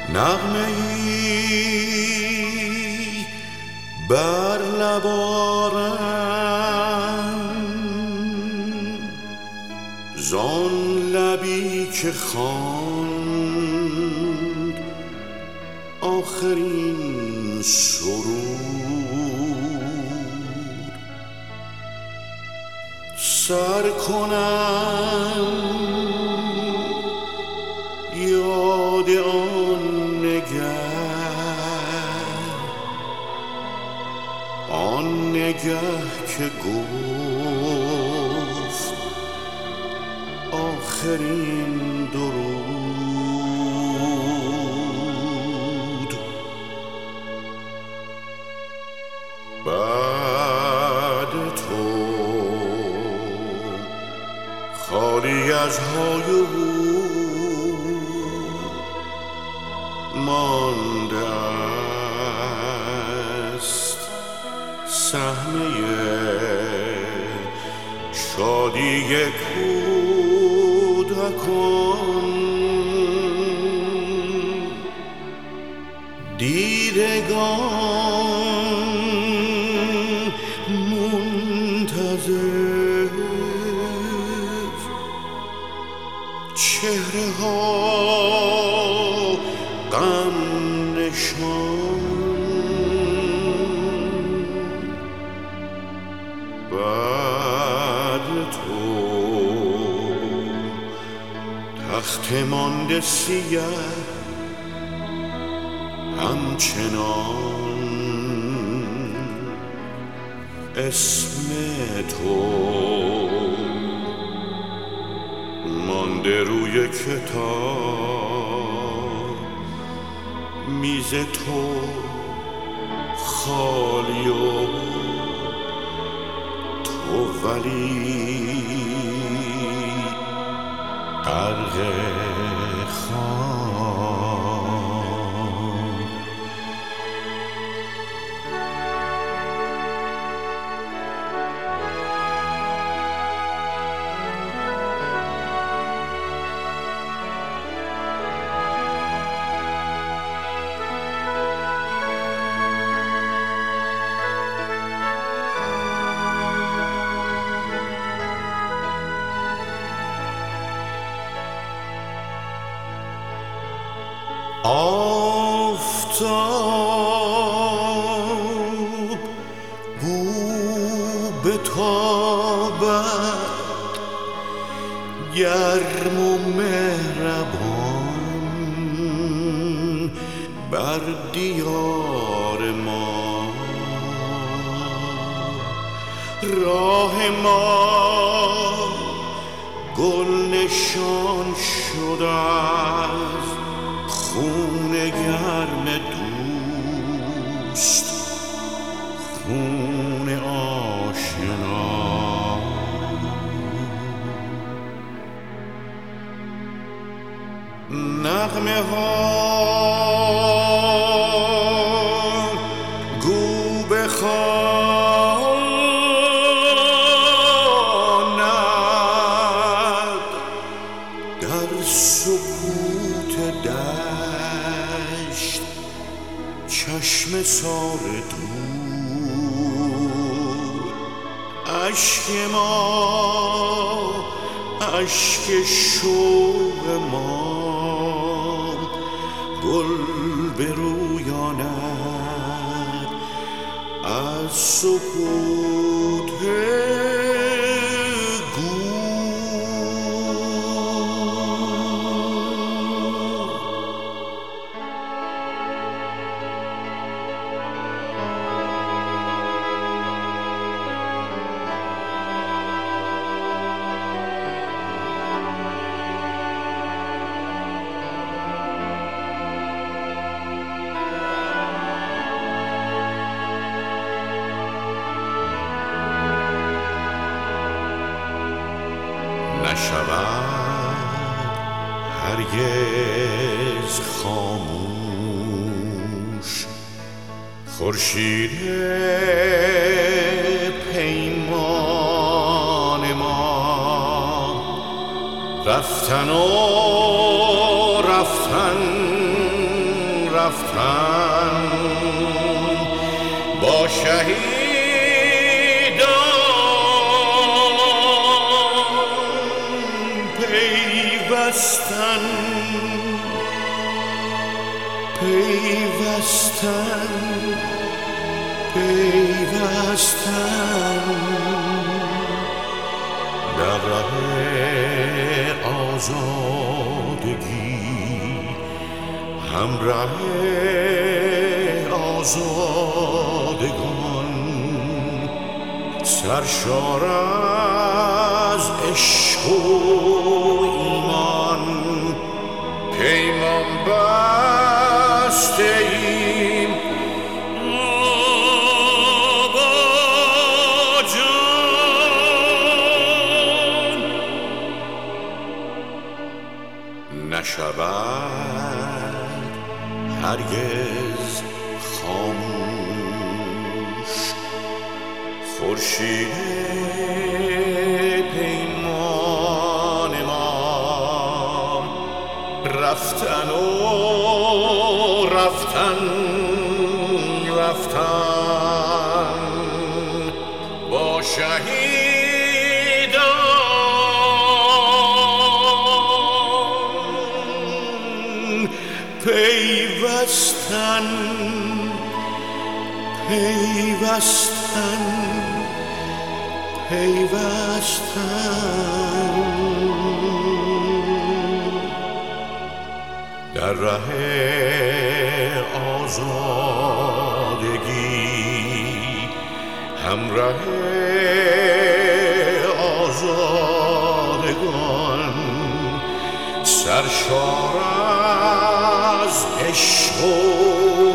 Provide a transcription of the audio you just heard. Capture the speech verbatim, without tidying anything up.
نغمه‌ای بر لب آرم زان لبی که خواند آخرین سرود سر کنم یاد آن نگه آن نگه که گفت آخرین درود بعد تو خالی از های و هو مانده است صحنه شادی کودکان دیدگان منتظر چهره ها غم نشان بعد تو تخت مانده سیه همچنان اسم تو مانده روی کتاب میز تو خالی و تو ولی غرق خان آفتاب گو بتابد گرم و مهربان بر دیار ما راه ما گل نشان شده است خون گرم دوست خون آشنا نغمه ها گو بخواند در سکوت دشت چشم سار دور اشک ما اشک شوق ما گل برویاند از سکوت نشود هرگز خاموش خورشید پیمان ما رفتن و رفتن رفتن با شهیدان پیوستن پیوستن پیوستن در راه آزادگی همراه آزادگان سرشار از عشق و ایمان پیمان بسته ایم آقا جان نشود هرگز خاموش خورشید پیمان ما رفتن و رفتن رفتن با شهیدان پیوستن پیوستن پیوستن در راه آزادگی همراه آزادگان سرشار از عشق و